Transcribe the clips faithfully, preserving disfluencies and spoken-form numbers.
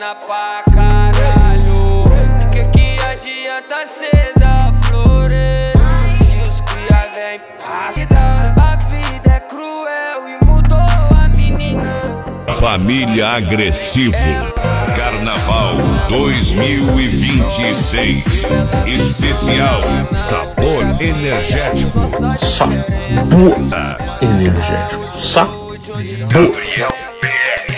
engana pra caralho. Que que adianta cê dar flores se os cria vem passa? A vida é cruel e mudou a menina. Família Agressivo Carnaval dois mil e vinte e seis especial Sabor Energético. Sabor Energético. Sabor. Gabriel P R.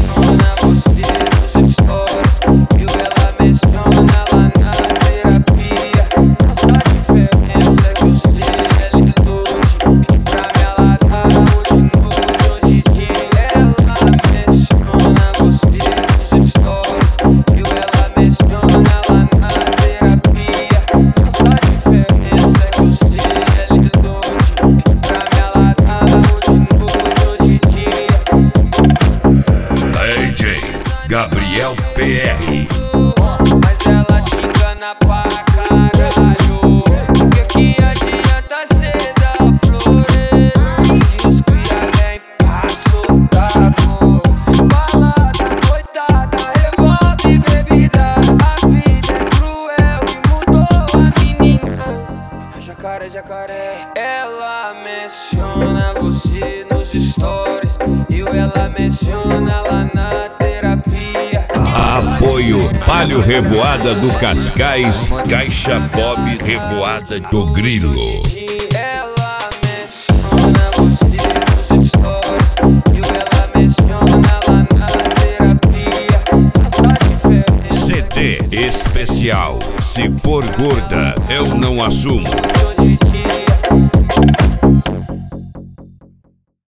Gabriel P R. Mas ela te engana pra caralho. Que que adianta cê dar flores se os cria vem pra soltar? Balada, coitada, revolve bebida. A vida é cruel e mudou a menina. Jacaré, jacaré, ela menciona você nos stories e ela menciona lá na terapia. Apoio Palio Revoada do Cascais, Caixa Bob Revoada do Grilo. Ela menciona você nos stories e ela menciona lá na terapia. Essa diferença. C D especial. Se for gorda, eu não assumo.